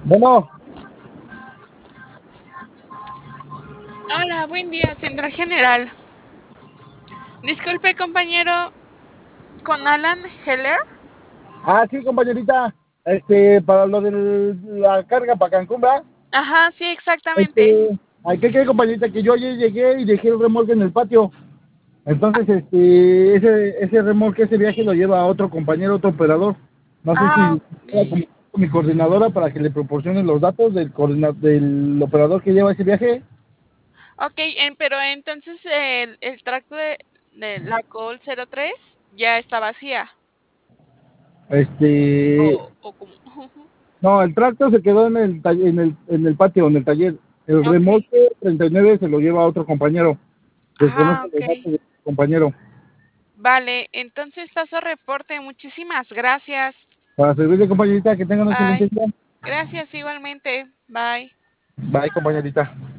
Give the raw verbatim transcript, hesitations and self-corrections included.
Bueno, Hola, buen día, Central General. Disculpe, compañero, con Alan Heller. ah, sí, compañerita, este, para lo de la carga para Cancún, ¿verdad? Ajá, sí, exactamente. Este, ay, ¿qué quiere, compañerita? Que yo ayer llegué y dejé el remolque en el patio. Entonces, este, ese, ese remolque, ese viaje lo lleva a otro compañero, otro operador. No sé Ah, si ok. pueda comunicar con mi coordinadora para que le proporcione los datos del, coordina- del operador que lleva ese viaje. Ok, en- pero entonces el, el tracto de, de la Col cero tres ya está vacía. Este, O, o como. no, el tracto se quedó en el, talle- en el, en el patio, en el taller. El Ok. remolque treinta y nueve se lo lleva a otro compañero. Ah, Desconozco ok. los datos del compañero. Vale, entonces paso reporte. Muchísimas gracias. Para servirle, compañerita, que tengan un excelente Bye. día. Gracias igualmente. Bye. Bye, compañerita.